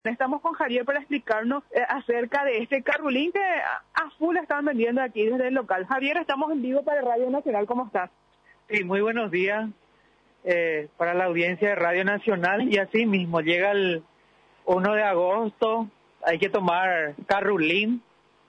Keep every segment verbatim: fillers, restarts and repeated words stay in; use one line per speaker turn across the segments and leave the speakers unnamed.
Estamos con Javier para explicarnos eh, acerca de este carrulín que a, a full están vendiendo aquí desde el local. Javier, estamos en vivo para Radio Nacional, ¿cómo estás?
Sí, muy buenos días eh, para la audiencia de Radio Nacional, y así mismo llega el uno de agosto, hay que tomar carrulín,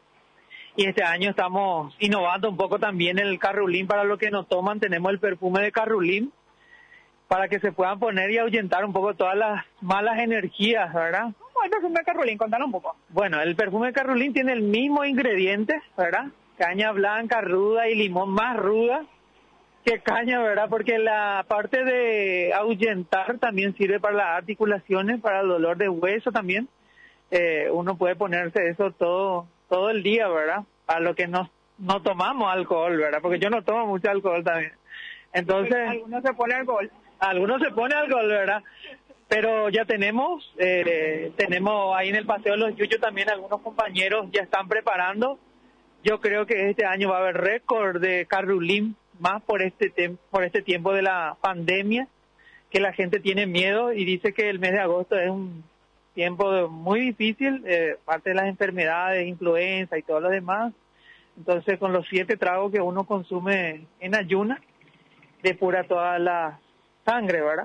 y este año estamos innovando un poco también el carrulín. Para los que no toman, tenemos el perfume de carrulín, para que se puedan poner y ahuyentar un poco todas las malas energías, ¿verdad?
¿Cómo es el perfume de carrulín? Contanos un poco.
Bueno, el perfume de carrulín tiene el mismo ingrediente, ¿verdad? Caña blanca, ruda y limón más ruda que caña, ¿verdad? Porque la parte de ahuyentar también sirve para las articulaciones, para el dolor de hueso también. Eh, uno puede ponerse eso todo todo el día, ¿verdad? A lo que no, no tomamos alcohol, ¿verdad? Porque yo no tomo mucho alcohol también. Entonces,
algunos se ponen alcohol.
Algunos se ponen alcohol, ¿verdad? Pero ya tenemos, eh, tenemos ahí en el Paseo de los Yuyos también algunos compañeros ya están preparando. Yo creo que este año va a haber récord de carrulín, más por este, tem- por este tiempo de la pandemia, que la gente tiene miedo y dice que el mes de agosto es un tiempo muy difícil, eh, parte de las enfermedades, influenza y todo lo demás. Entonces, con los siete tragos que uno consume en ayunas, depura toda la sangre, ¿verdad?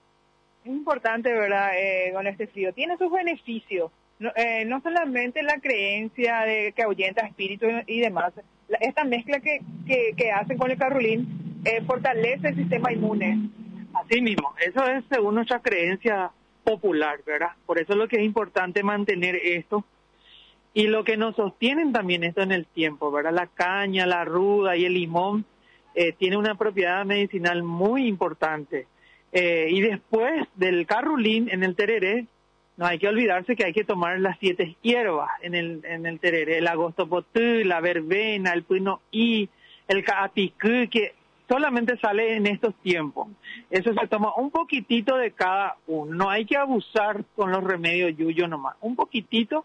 Es importante, ¿verdad? Eh, con este frío. Tiene sus beneficios. No, eh, no solamente la creencia de que ahuyenta espíritus y demás. La, esta mezcla que, que, que hacen con el carrulín eh, fortalece el sistema inmune.
Así mismo. Eso es según nuestra creencia popular, ¿verdad? Por eso es lo que es importante mantener esto. Y lo que nos sostienen también esto en el tiempo, ¿verdad? La caña, la ruda y el limón Eh, tiene una propiedad medicinal muy importante. Eh, y después del carrulín en el tereré, no hay que olvidarse que hay que tomar las siete hierbas en el en el tereré, el agostopotú, la verbena, el pino-í, el caapicú, que solamente sale en estos tiempos. Eso se toma un poquitito de cada uno. No hay que abusar con los remedios yuyo nomás, un poquitito.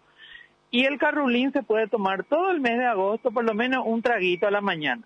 Y el carrulín se puede tomar todo el mes de agosto, por lo menos un traguito a la mañana.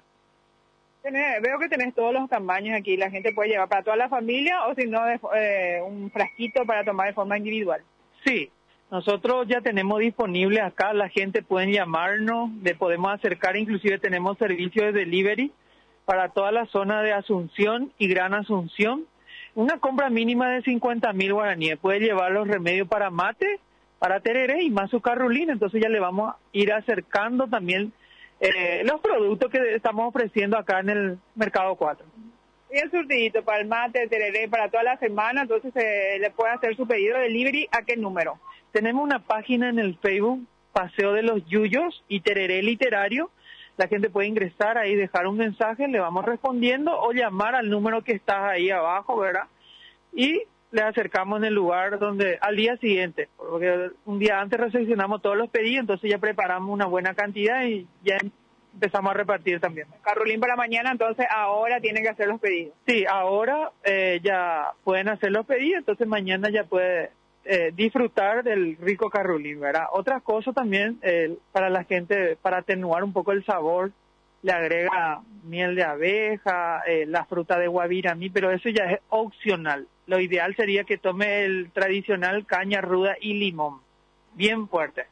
Tenés, veo que tenés todos los tamaños aquí. La gente puede llevar para toda la familia o si no, de, eh, un frasquito para tomar de forma individual.
Sí, nosotros ya tenemos disponible acá. La gente puede llamarnos, le podemos acercar. Inclusive tenemos servicio de delivery para toda la zona de Asunción y Gran Asunción. Una compra mínima de cincuenta mil guaraníes. Puede llevar los remedios para mate, para tereré y más su carrulín. Entonces ya le vamos a ir acercando también Eh, los productos que estamos ofreciendo acá en el Mercado cuatro.
Y el surtidito para el mate, el tereré, para toda la semana, entonces eh, le puede hacer su pedido de delivery. ¿A qué número?
Tenemos una página en el Facebook, Paseo de los Yuyos y Tereré Literario. La gente puede ingresar ahí, dejar un mensaje, le vamos respondiendo o llamar al número que está ahí abajo, ¿verdad? Y le acercamos en el lugar donde al día siguiente, porque un día antes recepcionamos todos los pedidos, entonces ya preparamos una buena cantidad y ya empezamos a repartir también.
Carrulín para mañana, entonces ahora tienen que hacer los pedidos.
Sí, ahora eh, ya pueden hacer los pedidos, entonces mañana ya puede eh, disfrutar del rico carrulín, ¿verdad? Otra cosa también eh, para la gente, para atenuar un poco el sabor, le agrega miel de abeja, eh, la fruta de guaviramí, pero eso ya es opcional. Lo ideal sería que tome el tradicional caña ruda y limón, bien fuerte.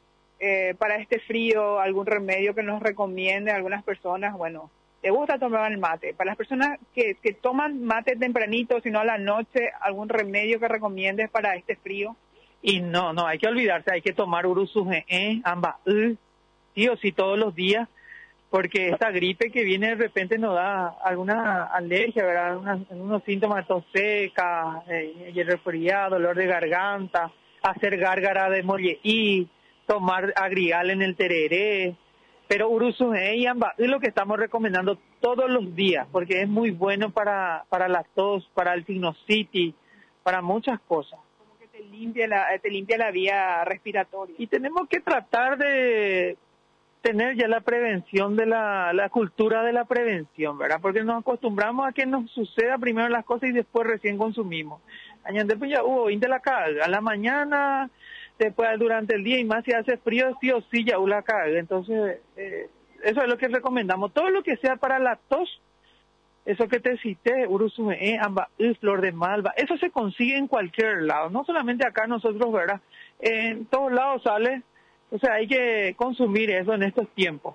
Eh, para este frío, algún remedio que nos recomiende a algunas personas, bueno, ¿te gusta tomar el mate? Para las personas que, que toman mate tempranito, si no a la noche, ¿algún remedio que recomiendes para este frío?
Y no, no, hay que olvidarse, hay que tomar urusugé, ambas, sí o sí todos los días, porque esta gripe que viene de repente nos da alguna alergia, ¿verdad? Una, unos síntomas de tos seca, eh, y el resfriado, dolor de garganta, hacer gárgara de molleí, tomar agrial en el tereré, pero urusugé y ambas es lo que estamos recomendando todos los días, porque es muy bueno para, para la tos, para el sinusitis, para muchas cosas.
Como que te limpia la, te limpia la vía respiratoria.
Y tenemos que tratar de tener ya la prevención de la, la cultura de la prevención, ¿verdad? Porque nos acostumbramos a que nos suceda primero las cosas y después recién consumimos. Año después ya hubo uh, la caga, a la mañana, después durante el día y más si hace frío, sí o sí ya hubo la caga. Entonces, eh, eso es lo que recomendamos. Todo lo que sea para la tos, eso que te cité, urusumé, amba, flor de malva, eso se consigue en cualquier lado, no solamente acá nosotros, ¿verdad? En todos lados sale, o sea, hay que consumir eso en estos tiempos.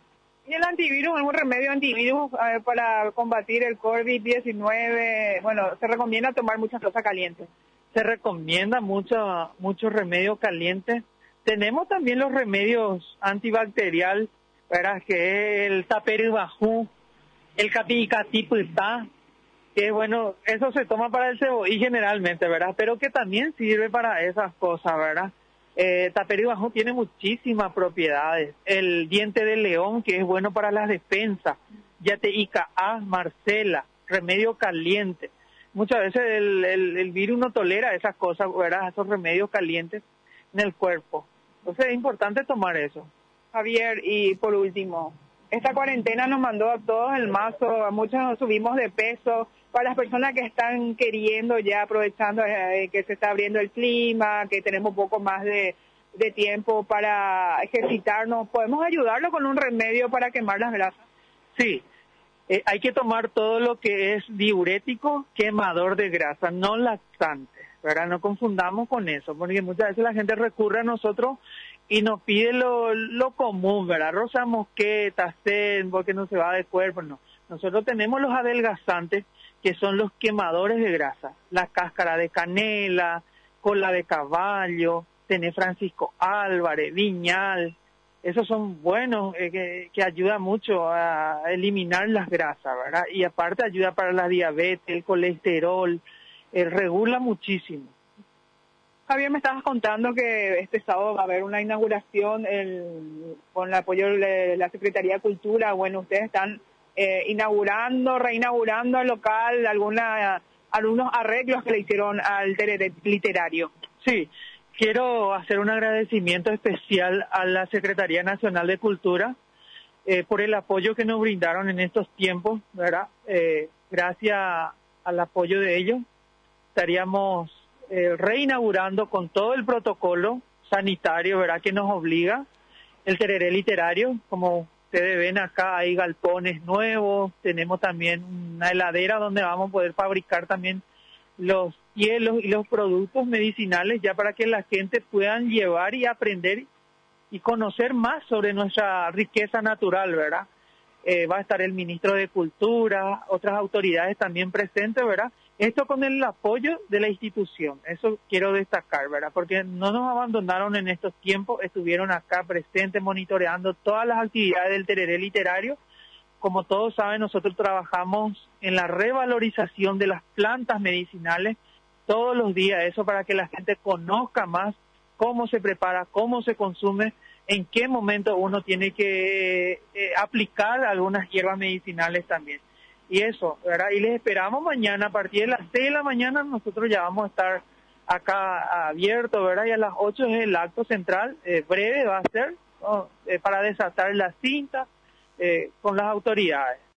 ¿Y el antivirus, algún remedio antivirus eh, para combatir el COVID diecinueve? Bueno, se recomienda tomar muchas cosas calientes.
Se recomienda mucho, mucho remedio caliente. Tenemos también los remedios antibacterial, ¿verdad? Que es el taperibajú, el capicatiputá, que bueno, eso se toma para el cebollí generalmente, ¿verdad? Pero que también sirve para esas cosas, ¿verdad? Eh, taperibajú tiene muchísimas propiedades. El diente de león, que es bueno para las defensas. Yateica A, Marcela, remedio caliente. Muchas veces el, el, el virus no tolera esas cosas, ¿verdad? Esos remedios calientes en el cuerpo. Entonces es importante tomar eso.
Javier, y por último, esta cuarentena nos mandó a todos el mazo, a muchos nos subimos de peso. Para las personas que están queriendo ya, aprovechando eh, que se está abriendo el clima, que tenemos un poco más de, de tiempo para ejercitarnos, ¿podemos ayudarlo con un remedio para quemar las grasas?
Sí, eh, hay que tomar todo lo que es diurético, quemador de grasa, no laxante, ¿verdad? No confundamos con eso, porque muchas veces la gente recurre a nosotros y nos pide lo, lo común, ¿verdad? Rosa mosqueta, zen, porque no se va de cuerpo, no. Nosotros tenemos los adelgazantes, que son los quemadores de grasa, la cáscara de canela, cola de caballo, tenés Francisco Álvarez, Viñal, esos son buenos, eh, que, que ayudan mucho a eliminar las grasas, ¿verdad? Y aparte ayuda para la diabetes, el colesterol, eh, regula muchísimo.
Javier, me estabas contando que este sábado va a haber una inauguración el, con el apoyo de la Secretaría de Cultura. Bueno, ustedes están eh, inaugurando, reinaugurando el local, alguna, algunos arreglos que le hicieron al tereré literario.
Sí, quiero hacer un agradecimiento especial a la Secretaría Nacional de Cultura eh, por el apoyo que nos brindaron en estos tiempos, ¿verdad? Eh, gracias al apoyo de ellos, estaríamos Eh, reinaugurando con todo el protocolo sanitario, ¿verdad?, que nos obliga el tereré literario. Como ustedes ven acá, hay galpones nuevos, tenemos también una heladera donde vamos a poder fabricar también los hielos y los productos medicinales, ya para que la gente puedan llevar y aprender y conocer más sobre nuestra riqueza natural, ¿verdad? Eh, va a estar el ministro de Cultura, otras autoridades también presentes, ¿verdad? Esto con el apoyo de la institución, eso quiero destacar, ¿verdad? Porque no nos abandonaron en estos tiempos, estuvieron acá presentes monitoreando todas las actividades del tereré literario. Como todos saben, nosotros trabajamos en la revalorización de las plantas medicinales todos los días, eso para que la gente conozca más cómo se prepara, cómo se consume, en qué momento uno tiene que eh, aplicar algunas hierbas medicinales también. Y eso, ¿verdad? Y les esperamos mañana, a partir de las seis de la mañana, nosotros ya vamos a estar acá abiertos, ¿verdad? Y a las ocho es el acto central, eh, breve va a ser, ¿no? eh, para desatar la cinta eh, con las autoridades.